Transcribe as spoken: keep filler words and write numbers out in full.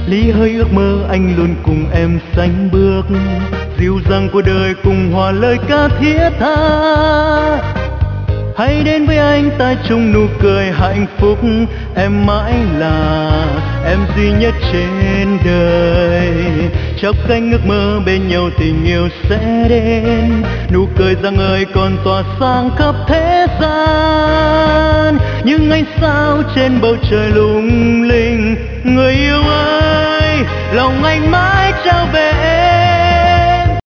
ly hơi ước mơ anh luôn cùng em sánh bước, dịu dàng của đời cùng hòa lời ca thiết tha. Hãy đến với anh ta chung nụ cười hạnh phúc, em mãi là em duy nhất trên đời. Chắp cánh ước mơ bên nhau tình yêu sẽ đến, nụ cười rạng ngời còn tỏa sáng khắp thế gian. Những ánh sao trên bầu trời lung linh, người yêu ơi lòng anh mãi